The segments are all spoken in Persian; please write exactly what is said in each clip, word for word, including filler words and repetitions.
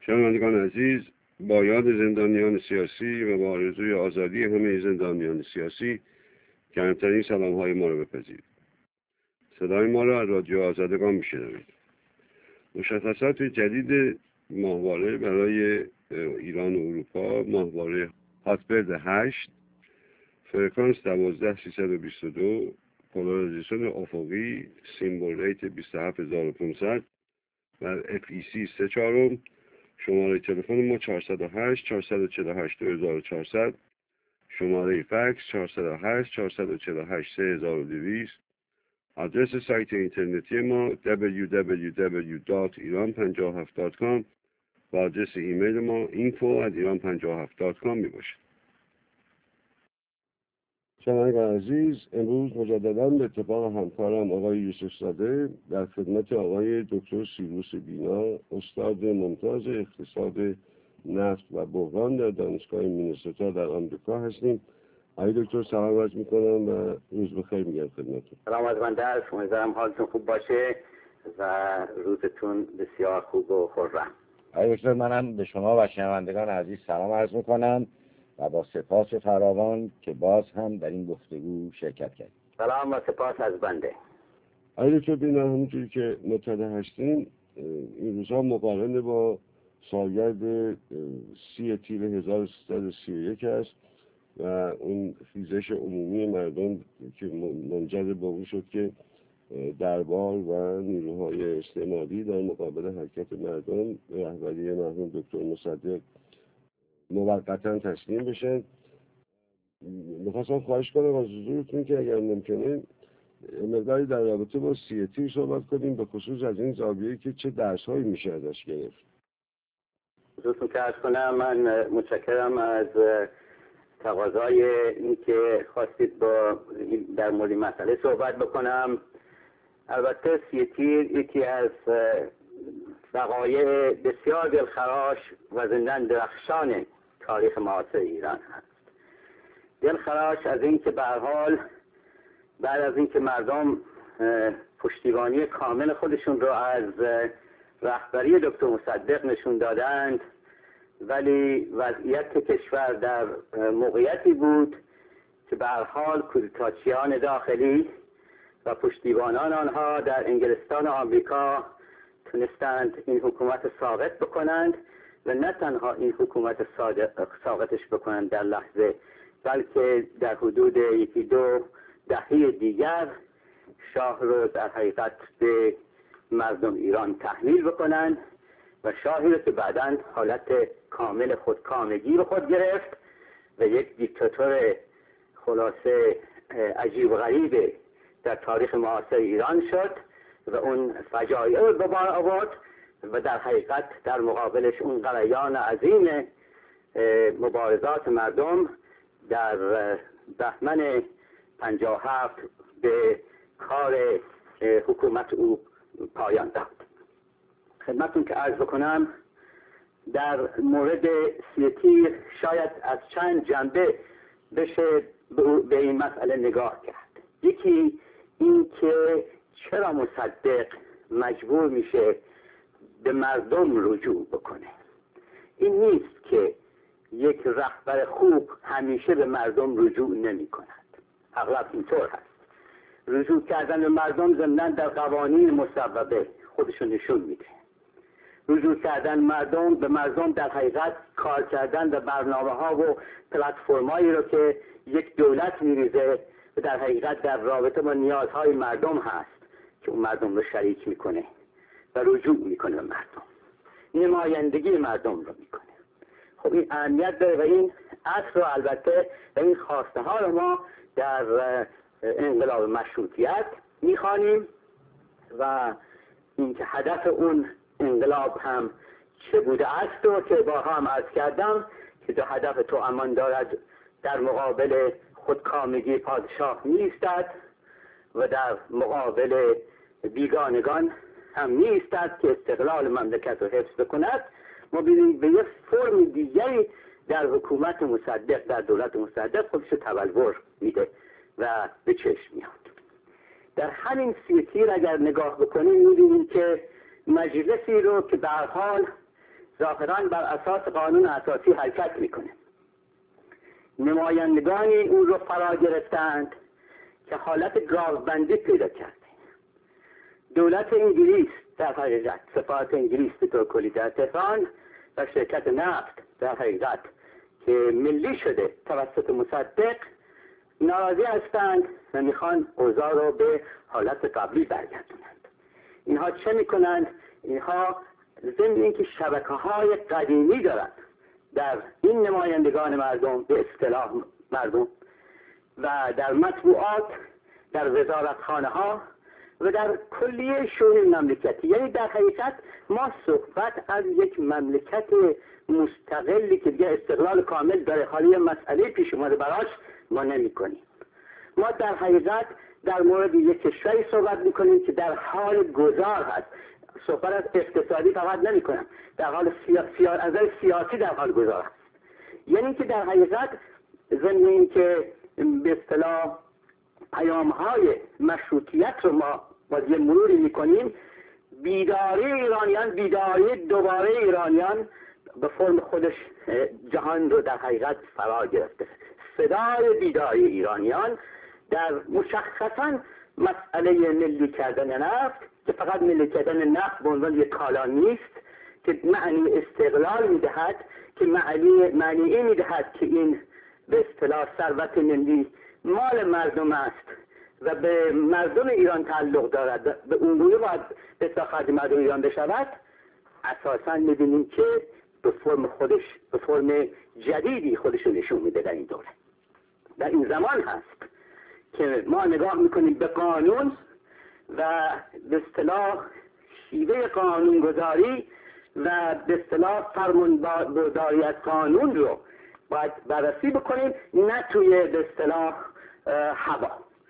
شنوندگان عزیز، با یاد زندانیان سیاسی و با آرزوی آزادی همه زندانیان سیاسی گرمترین سلام‌های ما را بپذیرید. صدای ما را از رادیو آزادگان میشنوید. مشخصات جدید ماهواره برای ایران و اروپا: ماهواره هاتبرد هشت، فرکانس دوازده سیصد و بیست و دو، پولارایزیشن افقی، سیمبل ریت بیست و هفت هزار و پانصد و اف ای سی سه چهارم. شماره تلفن ما چهارصد و هشت چهارصد و چهل و هشت دو هزار و چهارصد، شماره فکس چهارصد و هشت چهارصد و چهل و هشت سه هزار و دویست. آدرس سایت اینترنتی ما دبلیو دبلیو دبلیو دات ایران پنجاه و هفت دات کام و آدرس ایمیل ما اینفو ات ایران پنجاه و هفت دات کام می باشد. شنوندگان عزیز، امروز مجددا به اتفاق همکارم آقای یوسف زاده در خدمت آقای دکتر سیروس بینا، استاد ممتاز اقتصاد نفت و بحران در دانشگاه مینسوتا در آمریکا هستیم. آقای دکتر سلام عرض میکنم و روز بخیر میگم خدمتتون. سلام از من درست، امیدوارم حالتون خوب باشه و روزتون بسیار خوب و خرم. آقای دکتر، منم به شما و شنوندگان عزیز سلام عرض میکنم و با سپاس فراوان که باز هم در این گفتگو شرکت کردید. سلام و سپاس از بنده. آقای دکتر بینا، همونجوری که مطلع هستیم این روزها مقارن با سالگرد سی تیر هزار و سیصد و سی و یک است و اون خیزش عمومی مردم که منجر به اون شد که دربار و نیروهای استعماری در مقابل حرکت مردم به رهبری مرحوم دکتر مصدق موقتا تسلیم بشن. میخواستم خواهش کنم از حضورتون که اگر ممکنه مقداری در رابطه با سی تیر صحبت کنیم، به خصوص از این زاویه‌ای که چه درس‌هایی میشه ازش گرفت. حضورتون که عرض کنم، من متشکرم از تقاضای این که خواستید با در مورد مسئله صحبت بکنم. البته سی تیر یکی از وقایع بسیار دلخراش و زندان درخشان تاریخ معاصر ایران هست. دلخراش از این که به هر حال بعد از اینکه مردم پشتیبانی کامل خودشون رو از رهبری دکتر مصدق نشون دادند، ولی وضعیت کشور در موقعیتی بود که به هر حال کودتاچیان داخلی و پشتیبانان آنها در انگلستان و آمریکا تونستند این حکومت ساقط بکنند و نه تنها این حکومت ساقطش بکنند در لحظه، بلکه در حدود یکی دو دهه دیگر شاه رو در حقیقت به مردم ایران تحمیل بکنند و شاهی رو که بعداً حالت کامل خودکامگی رو خود گرفت و یک دیکتاتور خلاصه عجیب و غریب در تاریخ معاصر ایران شد و اون فجایع رو به بار آورد و در حقیقت در مقابلش اون غلیان عظیم مبارزات مردم در بهمن پنجاه و هفت به کار حکومت او پایان داد. خدمتتون که عرض بکنم در مورد سی تیر شاید از چند جنبه بشه به این مسئله نگاه کرد. یکی این که چرا مصدق مجبور میشه به مردم رجوع بکنه. این نیست که یک رهبر خوب همیشه به مردم رجوع نمی کند. اغلب اینطور هست. رجوع کردن به مردم ضمناً در قوانین مصوبه خودشون نشون میده. رجوع کردن مردم به مردم در حقیقت کار کردن و برنامه ها و پلتفرمایی رو که یک دولت میریزه و در حقیقت در رابطه با نیازهای مردم هست که اون مردم رو شریک میکنه و رجوع میکنه به مردم، نمایندگی مردم رو میکنه. خب این اهمیت داره و این اصل رو البته و این خواسته ها رو ما در انقلاب مشروطیت میخوانیم و اینکه هدف اون انقلاب هم چه بوده است و که با هم عرض کردم که دو هدف تو امان دارد در مقابل خودکامگی پادشاه نیستد و در مقابل بیگانگان هم نیستد که استقلال مملکت رو حفظ بکند. ما ببینیم به یک فرم دیگری در حکومت مصدق، در دولت مصدق خودش تبلور میده و به چشم میاد. در همین سی تیر اگر نگاه بکنیم میبینیم که مجلسی رو که به هر حال ظاهراً بر اساس قانون اساسی حرکت میکنه. نمایندگانی اون رو فرا گرفتند که حالت گاوبندی پیدا کرده. دولت انگلیس در حقیقت، سفارت انگلیس به طور کلی در تهران و شرکت نفت در حقیقت که ملی شده توسط مصدق ناراضی هستند و میخوان اوضاع رو به حالت قبلی برگردونند. اینها چه میکنند؟ اینها ضمن اینکه شبکه های قدیمی دارند در این نمایندگان مردم، به اصطلاح مردم، و در مطبوعات، در وزارتخانه ها و در کلیه شؤون مملکتی. یعنی در حقیقت ما صحبت از یک مملکت مستقلی که دیگه استقلال کامل داره، حالی مسئله پیش اومده براش ما نمی کنیم. ما در حقیقت در مورد یک کشوری صحبت می کنیم که در حال گذار هست. صحبت از اقتصادی فقط نمی کنم، در حال سیا... سیا... از سیاسی در حال گذار هست. یعنی که در حقیقت ضمن این که به اصطلاح پیام‌های مشروطیت رو ما با یه مروری می‌کنیم، بیداری ایرانیان، بیداری دوباره ایرانیان به فرم خودش جهان رو در حقیقت فرا گرفته. صدای بیداری ایرانیان در مشخصاً مسئله ملی کردن نفت، که فقط ملی کردن نفت به عنوان یک کالا نیست که معنی استقلال می‌دهد، که معنی معنی می‌دهد که این به اصطلاح ثروت ملی مال مردم است و به مردم ایران تعلق دارد، به اون گونه باید به خرج مردم ایران بشود. اساساً می‌بینیم که به فرم خودش، به فرم جدیدی خودش رو نشون میده در این دوره. در این زمان هست که ما نگاه میکنیم به قانون و به اصطلاح شیوه قانونگذاری و به اصطلاح فرمانبرداری از قانون رو باید بررسی بکنیم، نه توی به اصطلاح هوا،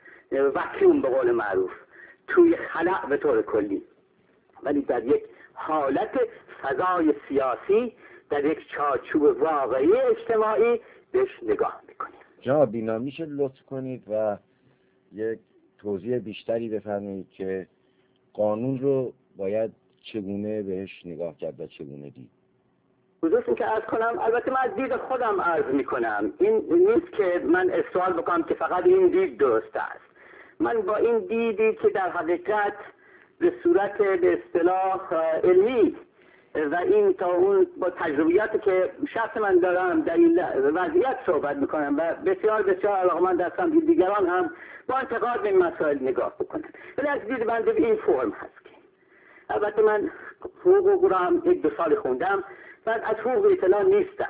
وکیوم به قول معروف، توی خلق به طور کلی، ولی در یک حالت فضای سیاسی، در یک چارچوب واقعی اجتماعی بهش نگاه میکنیم. جناب بینا میشه لطف کنید و یک توضیح بیشتری بفرمایید که قانون رو باید چگونه بهش نگاه کرد و چگونه دید؟ حضورتون که عرض کنم، البته من از دید خودم عرض میکنم، این نیست که من اصرار بکنم که فقط این دید درست است. من با این دیدی که در حقیقت به صورت به اصطلاح علمی و این تا اون با تجربیاتی که شخص من دارم در این وضعیت صحبت میکنم و بسیار بسیار علاقمند هستم دیگران هم با انتقاد به این مسائل نگاه بکنم، ولی از دید من به این فرم هست که البته من حقوق رو هم یک دو سال خوندم، من از حقوق اطلاع نیستم،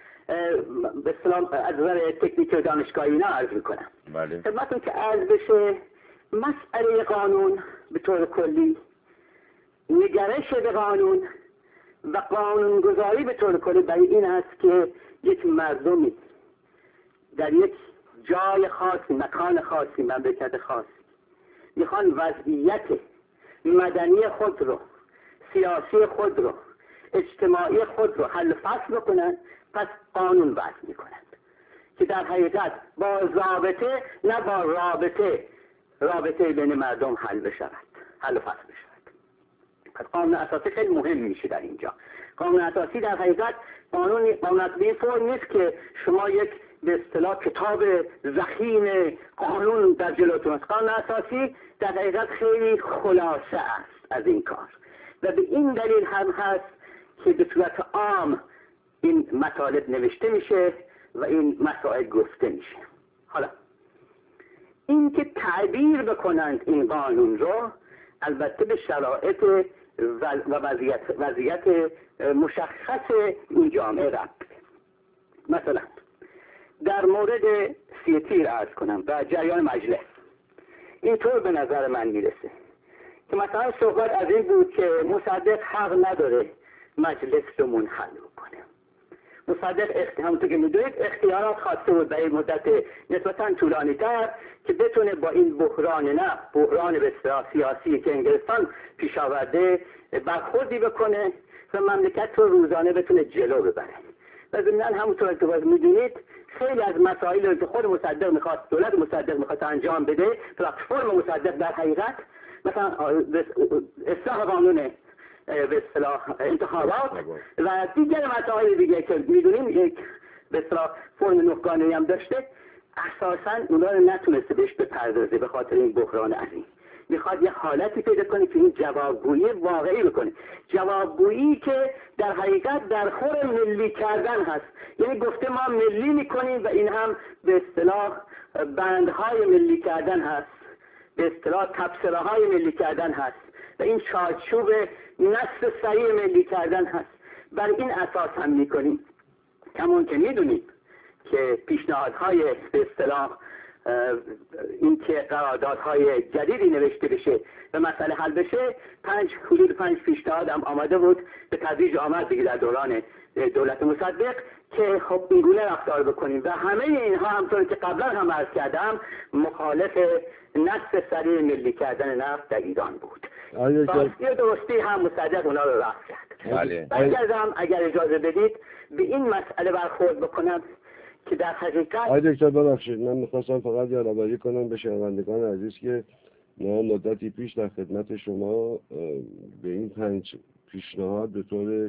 به اصطلاح از نظر تکنیک و دانشگاهی اینا عرض میکنم. بله. خدمتتون که عرض بشه، مسئله قانون به طور کلی، نگرش به قانون و قانونگذاری به طور کلی برای این است که یک مردمی در یک جای خاصی، مکان خاصی، مملکت خاصی میخوان وضعیت مدنی خود رو، سیاسی خود رو، اجتماعی خود رو حل فصل بکنن، پس قانون وضع میکنند که در حقیقت با ضابطه نه با رابطه رابطه بین مردم حل بشود، حل فصل بشود. پس قانون اساسی خیلی مهم میشه در اینجا. قانون اساسی در حقیقت قانون قانون به این فرم نیست که شما یک به اصطلاح کتاب ضخیم قانون در جلوتون است. قانون اساسی در حقیقت خیلی خلاصه است از این کار و به این دلیل هم هست که به صورت عام این مطالب نوشته میشه و این مسائل گفته میشه. حالا این که تعبیر بکنند این قانون رو البته به شرایط و وضعیت وضعیت مشخص این جامعه ربط. مثلا در مورد سی تیر عرض کنم و جریان مجلس، اینطور به نظر من میرسه که مثلا صحبت از این بود که مصدق حق نداره مجلس رو منحل بکنه. مصدق همونطور که میدونید اختیارات خواسته بود برای مدت نسبتا طولانی تر که بتونه با این بحران نه بحران به اصطلاح سیاسی که انگلستان پیش آورده برخوردی بکنه و مملکت رو روزانه بتونه جلو ببره. و ضمناً همونطور که میدونید خیلی از مسائل که خود مصدق میخواست، دولت مصدق میخواست انجام بده، پلتفرم مصدق در حقیقت مثلا اصلاح قانون به اصطلاح انتخابات و دیگر مسائل دیگه که میدونیم یک به اصطلاح فرم نخگانه‌ای هم داشته، اساساً اونا رو نتونسته بهش بپردازه به خاطر این بحران عظیم. میخواد یه حالتی پیدا کنه که این جوابگویی واقعی بکنه، جوابگویی که در حقیقت در خور ملی کردن هست. یعنی گفته ما ملی میکنیم و این هم به اصطلاح بندهای ملی کردن هست، به اصطلاح تبصره های ملی کردن هست و این چارچوب نصف صحیح ملی کردن هست. بر این اساس هم میکنیم. کمون که میدونیم که پیشنهادهای به اصطلاح این که قراردادهای جدیدی نوشته بشه و مسئله حل بشه، پنج حدود پنج پیشنهاد هم آمده بود به تدریج آمد دیگه در دوران دولت مصدق که خب اینگونه رفتار بکنیم و همه اینها همطور که قبلا هم عرض کردم مخالف نصف سریع ملی کردن نفت در ایران بود. راستی و درستی هم مصدق اونا رو رفت کرد. بله. برگردم اگر اجازه بدید به این مسئله برخورد بکنم که در حقیقت آقای دکتر ببخشید، من میخواستم فقط یادآوری کنم به شنوندگان عزیز که ما مدتی پیش در خدمت شما به این پنج پیشنهاد به طور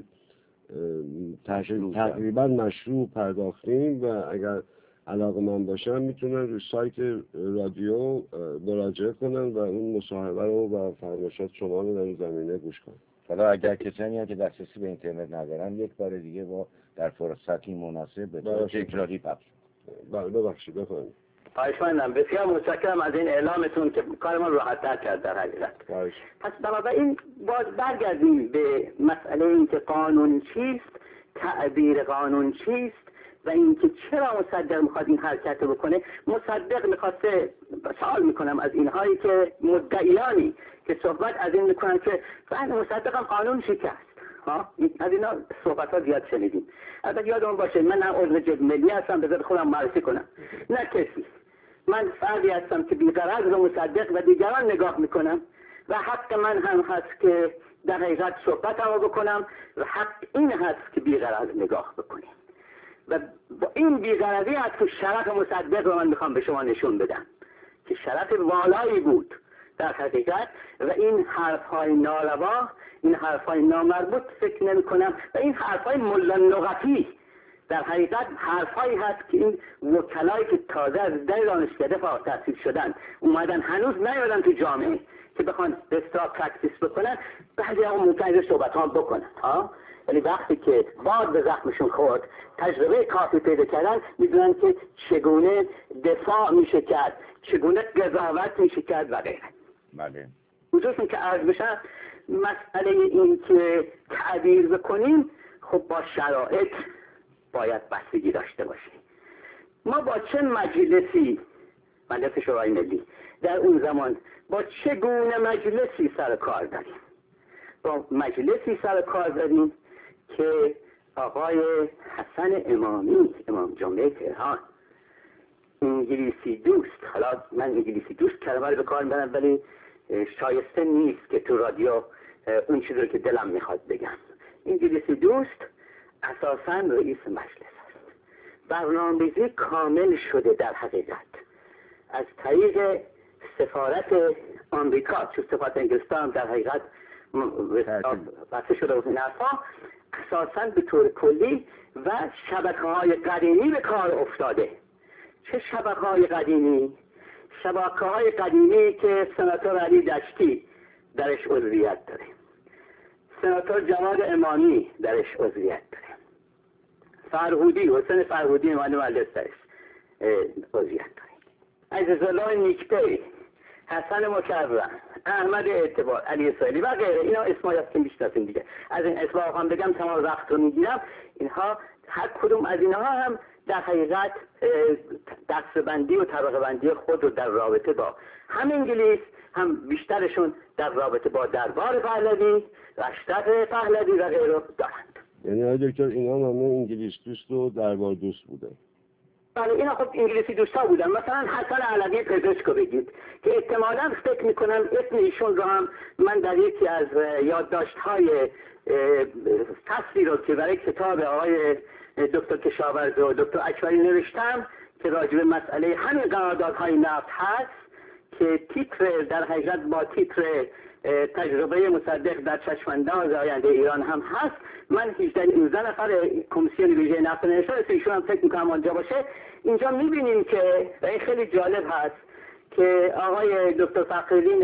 تقریبا مشروع پرداختیم و اگر علاقه من باشم میتونن روی سایت رادیو مراجعه کنن و اون مصاحبه رو و فرمایشات شما رو در این زمینه گوش کنن. حالا اگر کسانی هم که دسترسی به اینترنت ندارن یک بار دیگه با در فرصتی مناسب به طور تکراری پخش. بله ببخشید بفرمایید. خواهشمندم، بسیار متشکرم از این اعلامتون که کارمان راحت‌تر کرد در حقیقت. پس بنابراین باز برگردیم به مسئله این که قانون چیست، تعبیر قانون چیست و اینکه چرا مصدق میخواد این حرکت رو بکنه. مصدق میخواسته، سوال میکنم از اینهایی که مدعیانی که صحبت از این میکنن که بعد مصدق هم قانون شکست، ها از اینا صحبت ها زیاد شنیدیم. البته یادمون باشه من نه عضو جبهه ملی هستم بذار خودم معرفی کنم، نه کسی، من فردی هستم که بی‌غرض رو مصدق و دیگران نگاه میکنم و حق من هم هست که در حقیقت صحبت هم بکنم و حق این هست که بی‌غرض نگاه بکنیم و با این بی‌غرضی هست که شرف مصدق رو من میخوام به شما نشون بدم که شرف والایی بود در حقیقت و این حرفهای ناروا، این حرفهای نامربوط فکر نمی کنم و این حرفهای ملا نقطی در حقیقت حرفهایی هست که این وکلایی که تازه از در دانشکده فارغ التحصیل شدن اومدن هنوز نیادن تو جامعه که بخوان به اصطلاح پرکتیس بکنن، بعضی ها ممکنه صحبت ها بکنن ها، ولی وقتی که باد به زخمشون خورد تجربه کافی پیدا کردن میدونن که چگونه دفاع میشه کرد، چگونه قضاوت میشه کرد و غیره. بله. خصوصا که عرض بشه مسئله این که تعبیر بکنیم خب با شرایط باید بستگی داشته باشیم. ما با چه مجلسی، مجلس شورای ملی در اون زمان با چه گونه مجلسی سر کار داریم؟ با مجلسی سر کار داریم که آقای حسن امامی، امام جمعه تهران، انگلیسی دوست، حالا من انگلیسی دوست کلمه رو به کار میبرم ولی شایسته نیست که تو رادیو اون چیزی رو که دلم میخواد بگم. انگلیسی دوست اساساً رئیس مجلس است. برنامه‌ریزی کامل شده در حقیقت از طریق سفارت آمریکا، چون سفارت انگلستان در حقیقت بسته شده و این حرفا، اساساً به طور کلی و شبکه‌های قدیمی به کار افتاده. چه شبکه‌های قدیمی؟ شبکه‌های قدیمی که سناتور علی دشتی درش عضویت داره، سناتور جواد امامی درش عضویت داره، فرهودی، حسین فرهودی امام مجلس درش عضویت داره، عزیزالله نیکپی، حسن مکرم، احمد اعتبار، علی اسرائیلی و غیره. اینا اسمایی هست که میشناسیم دیگه. از این اسما هم بگم تمام وقت رو میگیرم. اینها هر کدوم از اینها هم در حقیقت دستبندی و طبقه بندی خود رو در رابطه با هم انگلیس هم بیشترشون در رابطه با دربار پهلوی و اشرف پهلوی و غیره دارند. یعنی آقای دکتر اینا همه انگلیس دوست و دربار دوست بودن؟ بله اینا خب انگلیسی دوستا بودن. مثلا حسن علوی پزشکو بگید که احتمالاً فکر میکنم اسم ایشون رو هم من در یکی از یادداشت‌های فصلی رو که برای کتاب آقای دکتر کشاورز و دکتر اکبری نوشتم که راجع به مسئله همین قراردادهای نفت هست که تیتر در حقیقت با تیتر تجربه مصدق در چشمانداز آینده ایران هم هست. من هجده نوزده نفر کمیسیون ویژه نقد و نشر ایشون هم فکر میکنم آنجا باشه. اینجا میبینیم که و این خیلی جالب هست که آقای دکتر فخرالدین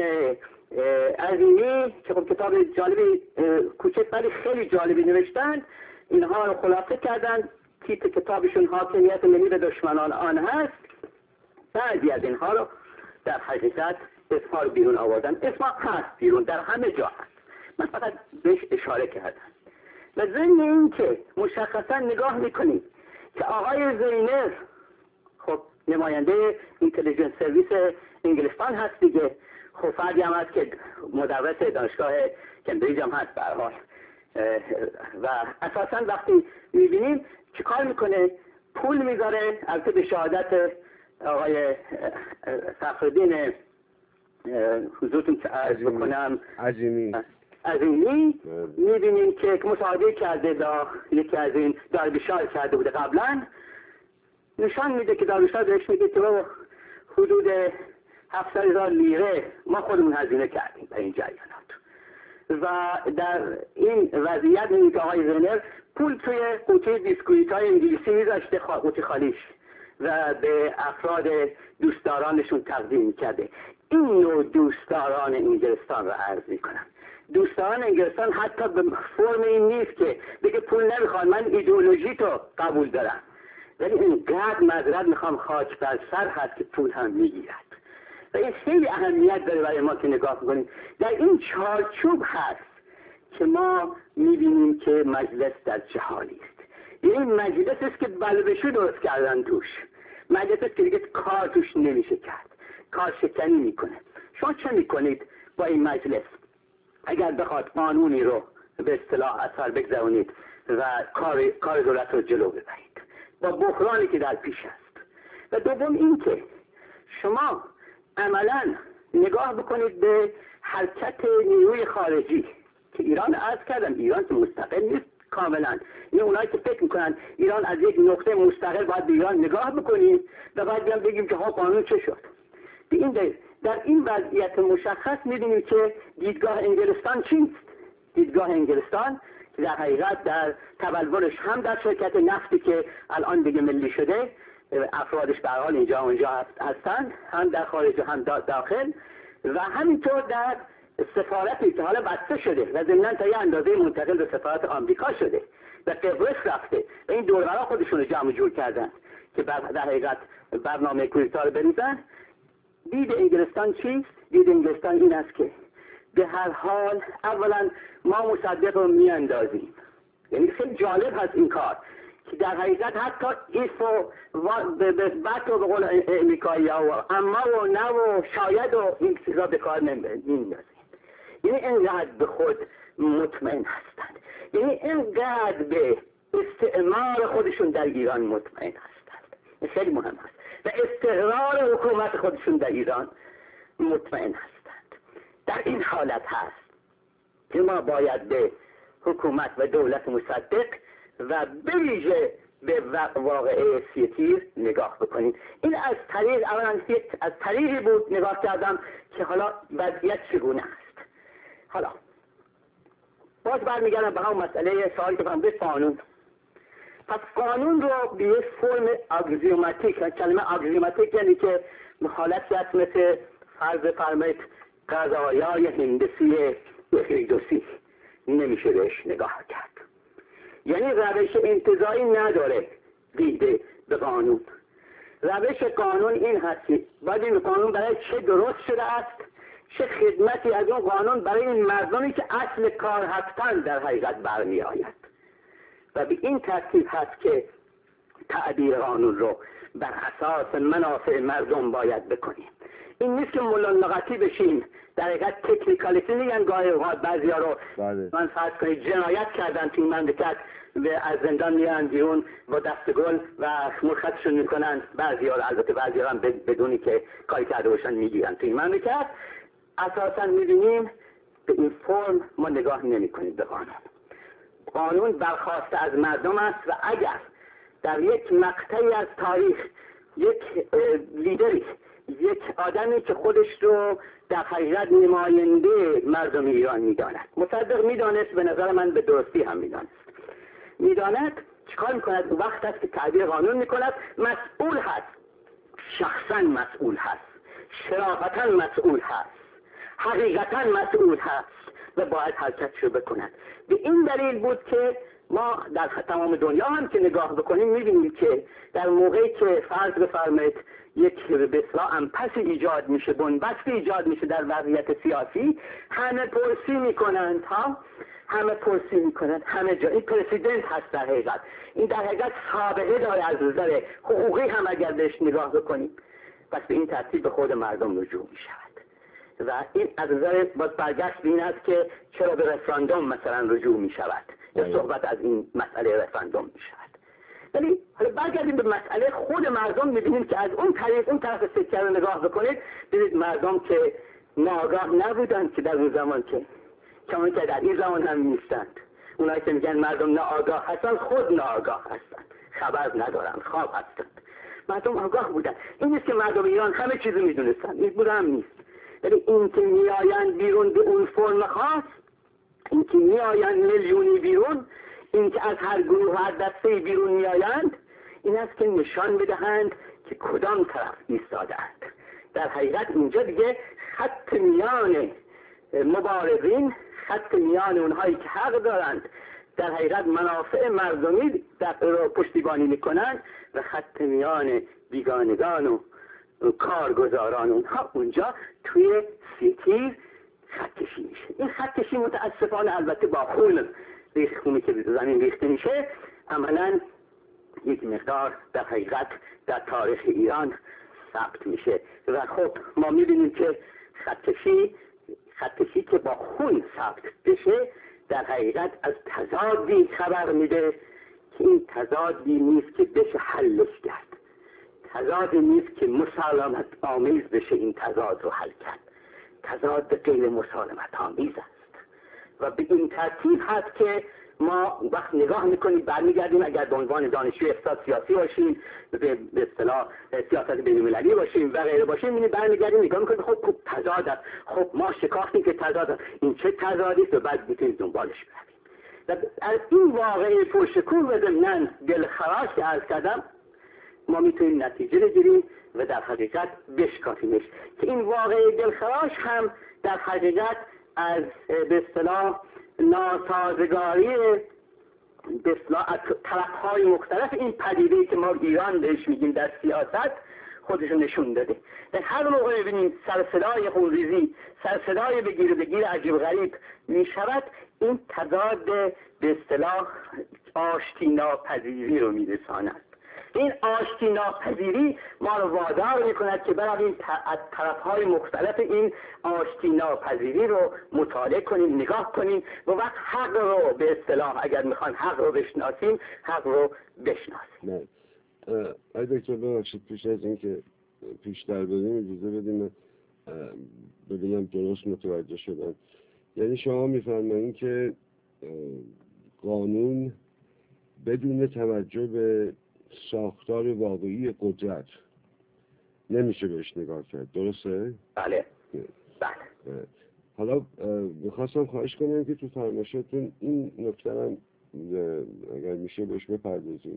عظیمی که خب کتاب جالبی کوچک ولی خیلی جالبی نوشتن، اینها رو خلاصه کردن. تیتر کتابشون حاکمیت ملی به دشمنان آن هست. بعضی از اینها رو در حقیقت اسمها رو بیرون آوردن. اسمها هست بیرون، در همه جا هست، من فقط بهش اشاره کردم. و ضمن این که مشخصا نگاه میکنیم که آقای زینر خب نماینده اینتلیجنس سرویس انگلستان هست دیگه، خب فردی هم هست که مدرس دانشگاه کمبریج هم هست به هر حال، و اساسا وقتی میبینیم چه کار میکنه؟ پول میذاره. البته به شهادت آقای فخرالدین حضورتون که عرض بکنم عظیمی عظیمی میبینیم که مصاحبه کرده با یکی از این دارویش‌ها کرده بوده قبلا، نشان میده که دارویش‌ها بهش میگه که بابا حدود هفتصد هزار لیره ما خودمون هزینه کردیم به این جریانات. و در این وضعیت میبینیم که آقای زنر پول توی قوطی بیسکویت های انگلیسی میذاشته، قوطی خالیش، و به افراد دوستدارانشون تقدیم کرده. این نوع دوستداران انگلستان رو عرض میکنم. دوستداران انگلستان حتی به فرم این نیست که بگه پول نمیخوام، من ایدئولوژی تو قبول دارم، ولی اینقدر معذرت میخوام خاک بر سر هست که پول هم میگیرد. و این خیلی اهمیت داره برای ما که نگاه کنیم. در این چارچوب هست که ما میبینیم که مجلس در چه حالی است. این مجلس است که بلبشو درست کردن توش، مجلس است که دیگه کار توش نمیشه کرد، کار شکنی میکنه. شما چه میکنید با این مجلس؟ اگر بخواد قانونی رو به اصطلاح اثر بگذارونید و کار کار دولت رو جلو ببرید با بحرانی که در پیش است. و دوم این که شما عملا نگاه بکنید به حرکت نیروی خارجی که ایران عرض کردم، ایران که مستقل نیست کاملا. این اونایی که فکر میکنن ایران از یک نقطه مستقل باید به ایران نگاه بکنیم و بعد هم بگیم که ها قانون چه شد. به این دلیل در این وضعیت مشخص میبینیم که دیدگاه انگلستان چیست؟ دیدگاه انگلستان که در حقیقت در تبلورش هم در شرکت نفتی که الان دیگه ملی شده، افرادش به هر حال اینجا اونجا هستند، هم در خارج و هم داخل، و همینطور در سفارتی که حالا بسته شده و ضمناً تا یه اندازه منتقل به سفارت آمریکا شده و قبرس رفته و این دوربرا خودشون رو جمع جور کردن که در حقیقت برنامه کودتا رو بریزن. دید انگلستان چیست؟ دید انگلستان این است که به هر حال اولا ما مصدق رو میاندازیم. یعنی خیلی جالب هست این کار که در حقیقت حتی ایف و بط و به قول امریکایی ها و اما و نه و شاید و این چیزا به کار نمیندازیم. یعنی اینقدر به خود مطمئن هستند، یعنی اینقدر به استعمار خودشون در ایران مطمئن هستند. این خیلی مهم است. و استقرار حکومت خودشون در ایران مطمئن هستند. در این حالت هست که ما باید به حکومت و دولت مصدق و به ویژه به واقعه سی تیر نگاه بکنیم. این از طریق اولا از طریقی بود نگاه کردم که حالا وضعیت چگونه است. حالا باز برمیگردم به هم مسئله سوالی که به قانون. پس قانون رو به یک فرم اگزیوماتیک، کلمه اگزیوماتیک یعنی که حالتی هست مثل فرض فرمایید قضایای هندسی فردوسی، نمیشه بهش نگاه کرد. یعنی روش انتزاعی نداره دیده به قانون. روش قانون این هست که باید این قانون برای چه درست شده است، چه خدمتی از اون قانون برای این مردمی که اصل کار هستند در حقیقت برمی آید. و به این ترتیب هست که تعبیر قانون رو بر اساس منافع مردم باید بکنیم. این نیست که ملا لغتی بشیم، در حقیقت تکنیکالیتی میگن گاهی اوقات بعضیا رو من فرض کنید جنایت کردن توی مملکت و از زندان میان بیرون با دست گل و مرخصشون میکنن، بعضیا رو البته بعضیا هم بدونی که کاری کرده باشن میگیرن توی مملکت. اساسا میبینیم به این فرم ما نگاه نمیکنیم به قانون. قانون برخواسته از مردم است و اگر در یک مقطعی از تاریخ یک لیدری یک آدمی که خودش رو در حقیقت نماینده مردم ایران میداند. مصدق میدانست، به نظر من به درستی هم میدانست، میداند چیکار میکند؟ وقت است که تعبیر قانون میکند، مسئول هست، شخصا مسئول هست، شرافتا مسئول هست، حقیقتا مسئول هست و باید حرکتشو بکند. به این دلیل بود که ما در تمام دنیا هم که نگاه بکنیم میبینیم که در موقعی که فرض بفرمایید یک به اصطلاح امپسی ایجاد میشه، بنبستی ایجاد میشه در وضعیت سیاسی، همه پرسی میکنند ها همه پرسی میکنند همه جا این پرسیدنت هست. در حقیقت این در حقیقت سابقه داره از نظر حقوقی هم اگر بهش نگاه بکنیم، پس به این ترتیب به خود مردم رجوع میشود و این از نظر باز برگشت به این است که چرا به رفراندوم مثلا رجوع میشود یا صحبت از این مسئله رفراندوم میشود. ولی حالا برگردیم به مسئله خود مردم، میبینیم که از اون طریق اون طرف سکه رو نگاه بکنید، ببینید مردم که ناآگاه نبودند که در اون زمان که کما که در این زمان هم نیستند. اونایی که میگن مردم ناآگاه هستند خود ناآگاه هستند، خبر ندارند، خواب هستند. مردم آگاه بودند. این نیست که مردم ایران همه چیزو میدونستند، این بود هم نیست. ولی این که میآیند بیرون به اون فرم خاص، این که میآیند میلیونی بیرون، این که از هر گروه و هر دسته بیرون میآیند، این است که نشان بدهند که کدام طرف ایستادند. در حقیقت اینجا دیگه خط میان مبارزین، خط میان اونهایی که حق دارند در حقیقت منافع مردمی در رو پشتیبانی میکنند و خط میان بیگانگان و کارگزاران اونها اونجا توی سیتیر خط کشی میشه. این خط کشی متاسفانه البته با خون خونی که به زمین ریخته میشه عملا یک مقدار در حقیقت در تاریخ ایران ثبت میشه و خب ما میبینیم که خط کشی خط کشی که با خون ثبت بشه در حقیقت از تضادی خبر میده که این تضادی نیست که بشه حلش کرد، تضادی نیست که مسالمت آمیز بشه این تضاد رو حل کرد، تضاد غیر مسالمت آمیز است و به این ترتیب هست که ما وقت نگاه میکنیم برمیگردیم اگر به عنوان دانشجوی اقتصاد سیاسی باشیم، به اصطلاح سیاست بین‌المللی باشیم و غیره باشیم، میبینیم برمیگردیم نگاه میکنیم خب خب تضاد است، خب ما شکافتیم که تضاد است، این چه تضادی است و بعد میتونیم دنبالش برویم. و از این واقعه پرشکوه و ضمناً دلخراش که عرض کردم ما میتونیم نتیجه بگیریم و در حقیقت بشکافیمش که این واقعه دلخراش هم در حقیقت از به اصطلاح ناسازگاری به اصطلاح طرف‌های مختلف این پدیده‌ای که ما ایران بهش میگیم در سیاست خودشون نشون داده. در هر موقع ببینیم سر صدای خونریزی، سر صدای بگیر و بگیر عجیب غریب میشود، این تضاد به اصطلاح آشتی ناپذیری رو میرساند. این آشتی ناپذیری ما رو وادار میکند که برویم از طرفهای مختلف این آشتی ناپذیری رو مطالعه کنیم، نگاه کنیم و وقت حق رو به اصطلاح اگر میخوان حق رو بشناسیم حق رو بشناسیم. نه ای دکتر ببخشید پیش از این که پیشتر بریم اجازه بدیم ببینم درست متوجه شدم. یعنی شما میفرمایید که قانون بدون توجه به ساختار واقعی قدرت نمیشه بهش نگاه کرد، درسته؟ بله بله. حالا میخواستم خواهش کنم که تو فرمایشاتون این نکته هم اگر میشه بهش بپردازیم.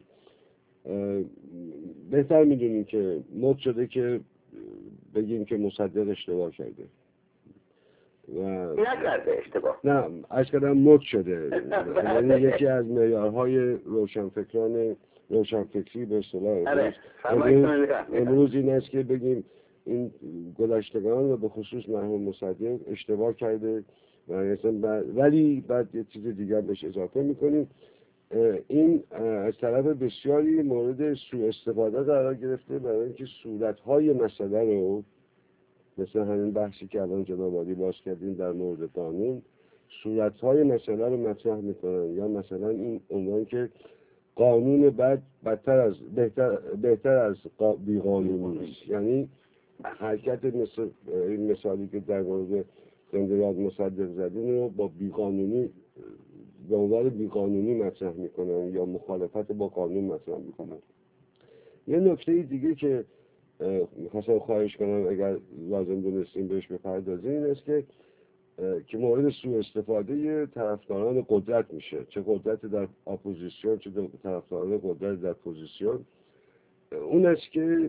بهتر میدونیم که مد شده که بگیم که مصدق اشتباه کرده و نکرده اشتباه، نه عرض کردم مد شده، یعنی یکی از معیارهای روشنفکران روشنفکری به اصطلاح امروز, امروز این است که بگیم این گذشتگان و به خصوص مرحوم مصدق اشتباه کرده و ولی بعد یه چیز دیگر بهش اضافه میکنیم. این از طرف بسیاری مورد سوء استفاده قرار گرفته برای اینکه صورتهای مسئله رو مثل همین بحثی که الان جناب عالی باز کردیم در مورد قانون، صورتهای مسئله رو مطرح میکنن یا مثلا این عنوان که قانون بعد بدتر از بهتر بهتر از بیقانونی است. یعنی حرکت مثل این مثالی که در مورد زنده‌یاد مصدق زدین رو با بیقانونی به عنوان بیقانونی مطرح میکنن یا مخالفت با قانون مطرح میکنن. یه نکته دیگه که میخواستم خواهش کنم اگر لازم دونستیم بهش بپردازیم، این است که که مورد سوء استفاده طرفداران قدرت میشه، چه قدرت در اپوزیسیون چه طرفداران قدرت در پوزیسیون. اون است که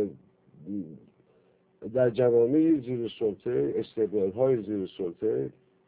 در جوامع زیر سلطه، استبدادهای زیر سلطه،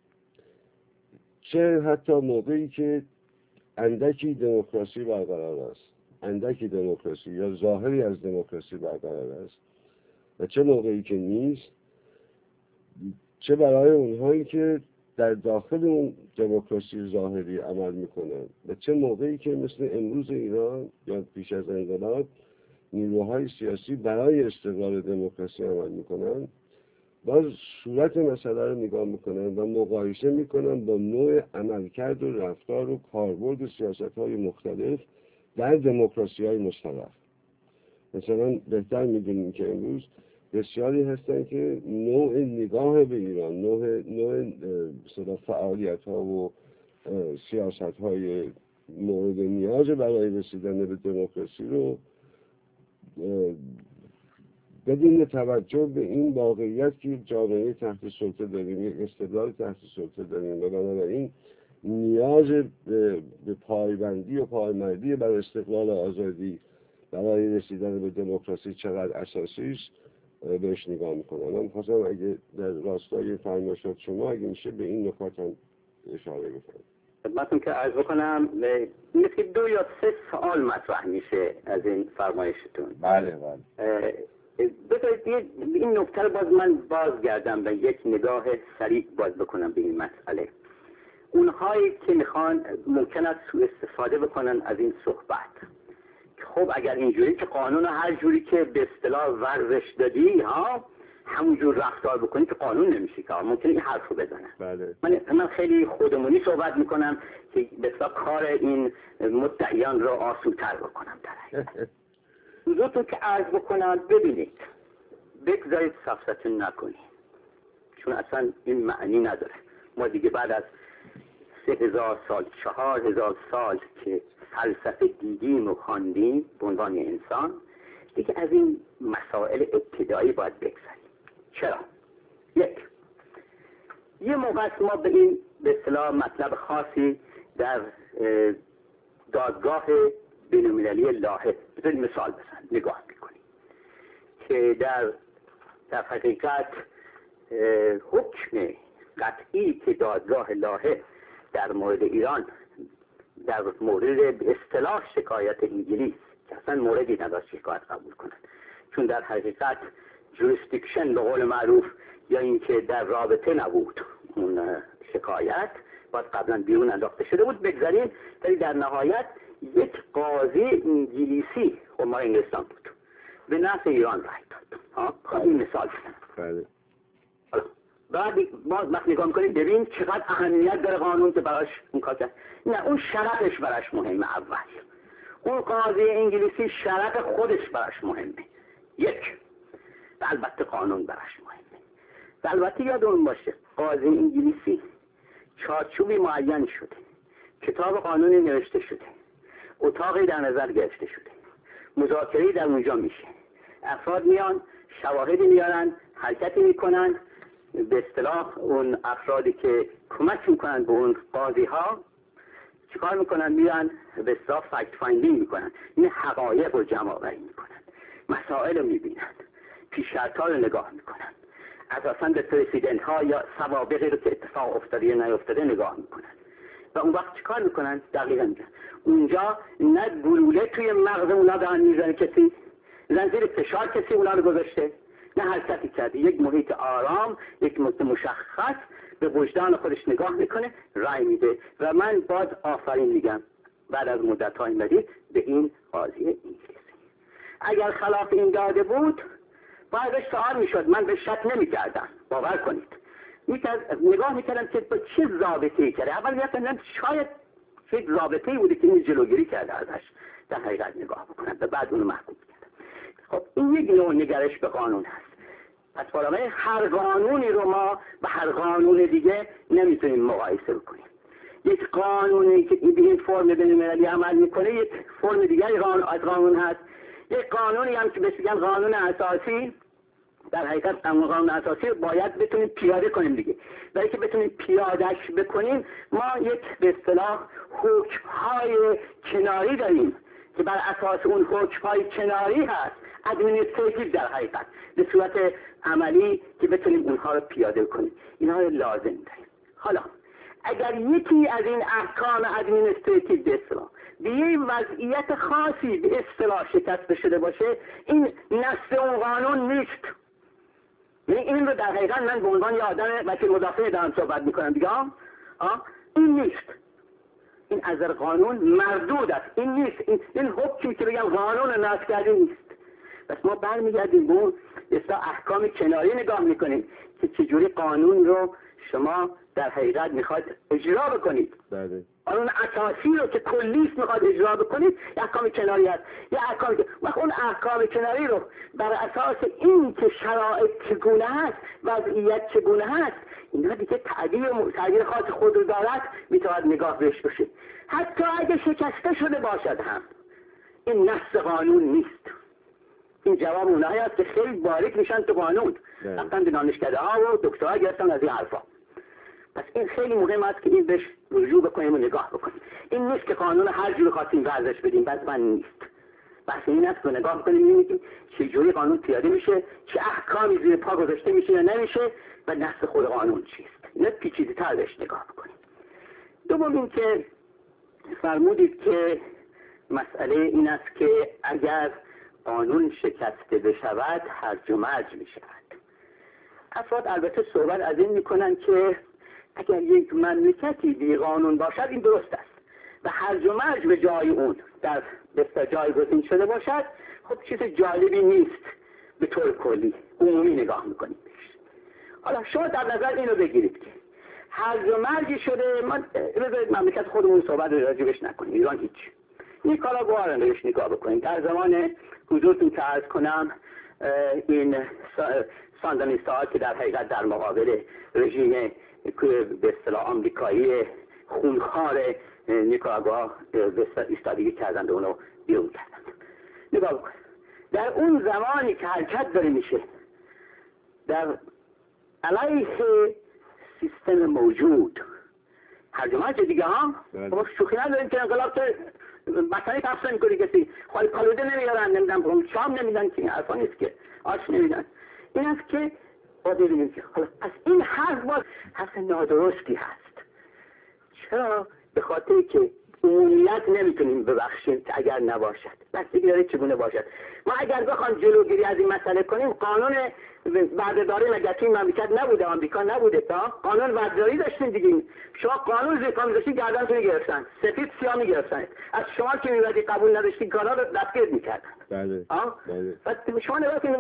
چه حتی موقعی که اندکی دموکراسی برقرار است، اندکی دموکراسی یا ظاهری از دموکراسی برقرار است، و چه موقعی که نیست، چه برای اونهایی که در داخل اون دموکراسی ظاهری عمل میکنن و چه موقعی که مثل امروز ایران یا پیش از انقلاب نیروهای سیاسی برای استقرار دموکراسی عمل میکنن، باز صورت مسئله رو نگاه میکنن و مقایسه میکنن با نوع عملکرد و رفتار و کاربرد سیاست‌های مختلف در دموکراسی‌های مستقر. مثلا بهتر میدونیم که امروز بسیاری هستن که نوع نگاه به ایران، نوع نوع مثلا فعالیت‌ها و سیاست‌های مورد نیاز برای رسیدن به دموکراسی رو بدون توجه به این واقعیت که جامعه تحت سلطه داریم، یک استقلال تحت سلطه داریم و بنابراین نیاز به, به پایبندی و پایمردی بر استقلال آزادی برای رسیدن به دموکراسی چقدر اساسی است بهش نگاه میکنم. من خواستم اگه در راستای فرمایشات شما اگه میشه به این نکات هم اشاره بکنم. خدمتتون که عرض بکنم مثل دو یا سه سوال مطرح میشه از این فرمایشتون. بله بله. بذارید این نکته رو باز من بازگردم و یک نگاه سریع باز بکنم به این مسئله. اونهایی که میخوان ممکن است سوء استفاده بکنن از این صحبت، خب اگر اینجوری که قانون هر جوری که به اصطلاح ورزش دادی ها همونجور رفتار بکنی که قانون نمیشه که ممکنه این حرف رو بزنن. بله. من من خیلی خودمونی صحبت میکنم که به اصطلاح کار این مدعیان رو آسون‌تر بکنم در حضورتون که عرض بکنم. ببینید بگذارید سفسطه نکنید، چون اصلا این معنی نداره. ما دیگه بعد از سه هزار سال چهار هزار سال که فلسفه دیدیم و خواندیم به عنوان انسان، دیگه از این مسائل ابتدایی باید بگذاریم. چرا؟ یک یه موقع ما به این به اصطلاح مطلب خاصی در دادگاه بین‌المللی لاهه بذارید مثال بزن نگاه میکنیم که در در حقیقت حکم قطعی که دادگاه لاهه در مورد ایران در مورد به اصطلاح شکایت انگلیس که اصلا موردی نداشت شکایت قبول کنند، چون در حقیقت جوریسدیکشن به قول معروف یا اینکه در رابطه نبود اون شکایت باید قبلا بیرون انداخته شده بود بگذاریم، ولی در نهایت یک قاضی انگلیسی خب ما انگلستان بود به نفع ایران رای داد. ها این مثال بزنم. بله. بعد باز وقت نگاه میکنیم ببین چقدر اهمیت داره قانون که براش اون کار کرد. نه اون شرفش براش مهمه. اول اون قاضی انگلیسی شرف خودش براش مهمه یک، و البته قانون براش مهمه. و البته یادمون باشه قاضی انگلیسی چارچوبی معین شده، کتاب قانونی نوشته شده، اتاقی در نظر گرفته شده، مذاکره‌ای در اونجا میشه، افراد میان شواهدی میارن حرکتی میکنن، به اصطلاح اون افرادی که کمک میکنن به اون قاضی ها چیکار میکنن؟ میان به اصطلاح فکت فایندینگ میکنن، این حقایق رو جمع آوری میکنن، مسائل رو میبینن، پیش شرط ها رو نگاه میکنن، اساساً به پرسیدنت ها یا سوابقی رو که اتفاق افتاده یا نیفتاده نگاه میکنن و اون وقت چیکار میکنن؟ دقیقاً میگن اونجا نه گلوله توی مغز اونا دارن میزنه کسی، نه زیر فشار کسی اونا رو گذاشته، نه حرکتی کرده، یک محیط آرام، یک محیط مشخص به وجدان خودش نگاه میکنه، رای میده. و من باز آفرین میگم بعد از مدت های مدید به این قاضی انگلیسی. اگر خلاف این داده بود باید بهش سوال میشد، من به شک نمیکردم، باور کنید میکرد نگاه میکردم که با چه ضابطه‌ای کرده. اول میگفتم شاید یک ضابطه‌ای بوده که این جلوگیری کرده ازش، در حقیقت نگاه بکنم و بعد اونو محکوم کردم. خب این یک نوع نگرش به قانون هست. پس برای هر قانونی رو ما با هر قانون دیگه نمیتونیم مقایسه بکنیم. یک قانونی که به این فرم بین‌المللی عمل میکنه یک فرم دیگری از قانون هست، یک قانونی هم که بهش میگن قانون اساسی، در حقیقت قانون اساسی باید بتونیم پیاده کنیم دیگه. برای که بتونیم پیادهش بکنیم ما یک به اصطلاح حکم‌های کناری داریم که بر اساس اون حکم‌های کناری هست ادمینستریتیو در حقیقت به صورت عملی که بتونیم اونها رو پیاده کنیم. اینها رو لازم داریم. حالا اگر یکی از این احکام ادمینستریتیو به اصطلاح به یک وضعیت خاصی به اصطلاح شکسته شده باشه، این نص اون قانون نیست. یعنی این رو در حقیقت من به عنوان یه آدم وکیل مدافع دارم صحبت میکنم دیگه. آه این نیست. این از قانون مردود است. این نیست. این, این حکمی که بگم قانون رو نصب کرده نیست. پس ما برمیگردیم به اون اصطلاح احکام کناری نگاه میکنیم که چجوری قانون رو شما در حقیقت میخواد اجرا بکنید. بله. قانون اساسی رو که کلیست میخواد اجرا بکنید یه احکام کناری هست. یه احکام وقت اون احکام کناری رو بر اساس این که شرایط چگونه هست، وضعیت چگونه هست، اینا دیگه تعبیر تعبیر خاص خود رو دارد میتواند نگاه بهش بشه. حتی اگه شکسته شده باشد هم این نص قانون نیست. این جواب اونایی هست که خیلی باریک میشن تو قانون، رفتن به دانشکده ها و دکترها گرفتن از این حرفا. پس این خیلی مهم است که این بهش رجوع بکنیم و نگاه بکنیم. این نیست که قانون هر جور خواستیم ورزش بدیم، بس من نیست. بس این است که نگاه بکنیم ببینیم چجوری قانون پیاده میشه، چه احکامی زیر پا گذاشته میشه یا نمیشه و نص خود قانون چیست. اینا پیچیده‌تر بهش نگاه بکنیم. دوم این که فرمودید که مسئله این است که اگر قانون شکسته بشود هرج و مرج میشود. افراد البته صحبت از این میکنن که اگر یک مملکتی بی قانون باشد این درست است و هرج و مرج به جای اون در بسیار جایگزین شده باشد، خب چیز جالبی نیست. به طور کلی عمومی نگاه میکنیم بهش. حالا شما در نظر اینو بگیرید که هرج و مرجی شده، ما بذارید مملکت خودمون صحبت راجبش نکنیم، ایران هیچ. نیکاراگوآ رو بهش نگاه بکنیم. در زمان حضورتون که عرض کنم این ساندینیست‌ها که در حقیقت در مقابل رژیم به اصطلاح آمریکایی خونخوار نیکاراگوآ ایستادگی کردند و اونو بیرون کردند. نگاه بکنید. در اون زمانی که حرکت داره میشه در علیه سیستم موجود هرج و مرج دیگه ها، ما شوخی نداریم که انقلاب مثلا تفسیر میکنی کسی خالی پالوده نمیارن، نمیدن شام نمیدن که این حرفا نیست که آش نمیدن. این است که با ببینیم که حالا پس این حرف باز حرف نادرستی هست. چرا؟ به خاطر که عمومیت نمیتونیم ببخشیم که اگر نباشد، بستگی داره چگونه باشد. ما اگر بخوایم جلوگیری از این مسئله کنیم، قانون بردهداری مگر توی مملکت نبوده، آمریکا نبوده، تا قانون بردهداری داشتیم دیگه. شما قانون زیر پا می‌ذاشتید گردنتون می‌گرفتن، سفید سیاه می‌گرفتن. از شما که می‌ومدی قبول نداشتید کارا رو دستگیر می‌کردن. بله. آه؟ بله. بعد شما نگاه کنید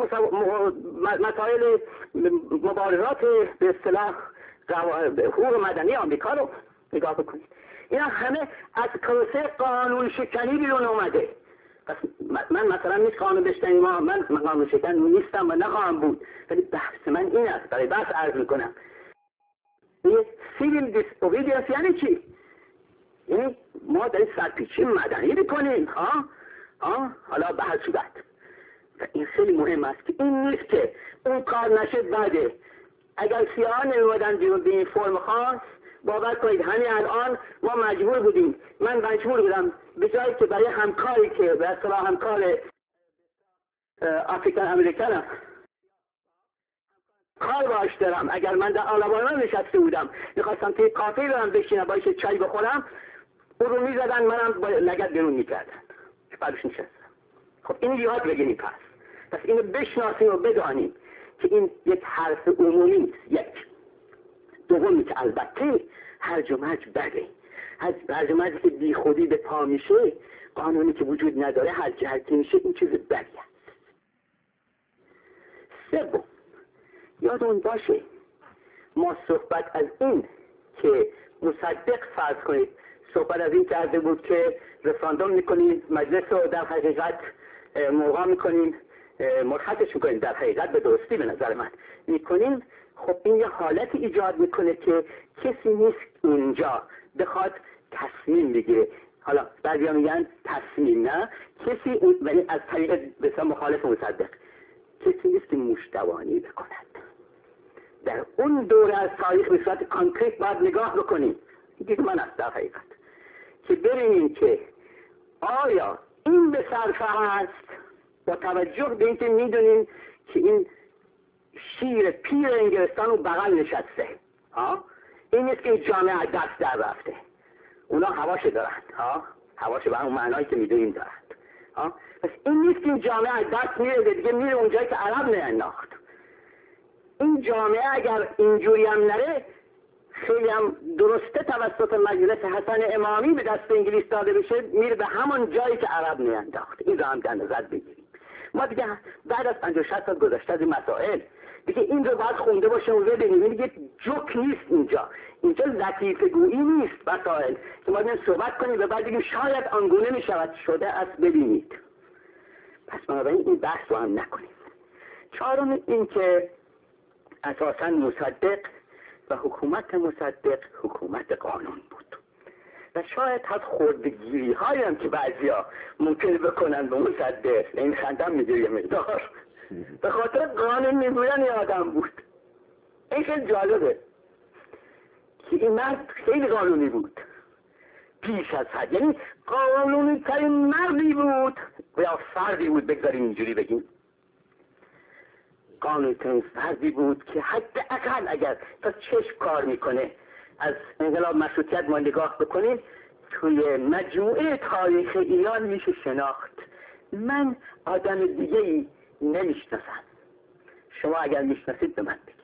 مسائل مبارزات به اصطلاح حقوق مدنی آمریکا رو نگاه بکنید. اینا همه از پروسه قانون شکنی بیرون اومده. پس من مثلا نیست قانون بشکنیم، ما من قانون شکن نیستم و نخواهم بود، ولی بحث من این است، برای بحث عرض میکنم. یه سیویل دیسوبیدینس یعنی چی؟ یعنی ما در این سرپیچی مدنی بکنیم ها ها حالا به هر صورت. و این خیلی مهم است که این نیست که اون کار نشه بعده. اگر سیاهان نمیودن بیرون به این فرم خاص، باور کنید همین الان ما مجبور بودیم، من مجبور بودم به جایی که برای همکاری که به اصطلاح همکار آفریکن امریکنم کار باش دارم، اگر من در آلاباما نشسته بودم میخواستم توی کافه برم بشینم باش چای بخورم، او رو میزدن منم با لگد بیرون میکردن که بعدش نشستم. خب این یاد بگیریم. پس پس اینو بشناسیم و بدانیم که این یک حرف عمومی نیست. یک دومی که البته هرج و مرج بده، هرج و مرجی که بی خودی به پا میشه، قانونی که وجود نداره هرج هرج میشه، این چیز بدی است. سوم یادون باشه ما صحبت از این که مصدق فرض کنید صحبت از این کرده بود که رفراندوم میکنیم، مجلس رو در حقیقت موقع میکنیم، مرخصش میکنیم، در حقیقت به درستی به نظر من میکنیم. خب این یه حالتی ایجاد میکنه که کسی نیست اونجا بخواد تصمیم بگیره. حالا بعضیا میگن تصمیم نه کسی اون ولی از طریق بسیار مخالف مصدق کسی نیست که مشتوانی بکند. در اون دوره از تاریخ به صورت کانکریت باید نگاه بکنیم. دیگه من است در حقیقت که ببینیم که آیا این به صرفه هست با توجه به اینکه میدونیم که این شیر پیر انگلستان رو بغل نشسته ها؟ این نیست که جامعه از دست در رفته، اونا هواش دارند ها؟ هواش به اون معنایی که میدونیم دارند ها؟ پس این نیست که این جامعه از دست میره دیگه، میره اونجایی که عرب نینداخت. این جامعه اگر اینجوری هم نره خیلی هم درسته توسط مجلس حسن امامی به دست انگلیس داده بشه، میره به همون جایی که عرب نینداخت. این رو هم در نظر بگیریم. ما دیگه بعد از پنجاه شصت سال گذشته از این مسائل دیگه این رو باید خونده باشه و ببینیم. این دیگه جوک نیست، اینجا اینجا لطیفه گویی نیست مسائل که ما باید صحبت کنیم و بعد بگیم شاید آنگونه می شود شده است ببینید. پس بنابراین این بحث رو هم نکنیم. چهارم این که اساساً مصدق و حکومت مصدق حکومت قانون بود و شاید از خردگیری هایی هم که بعضیا ممکنه بکنن به مصدق، این خندم میگه یه مقدار به خاطر قانون میگوین یه آدم بود. این خیلی جالبه که این مرد خیلی قانونی بود پیش از حد، یعنی قانونی ترین مردی بود یا فردی بود، بگذاریم اینجوری بگیم قانونی ترین فردی بود که حداقل اگر تا چشم کار میکنه از انقلاب مشروطیت ما نگاه بکنیم توی مجموعه تاریخ ایران میشه شناخت. من آدم دیگه ای نمیشناسم، شما اگر میشناسید به من بگید.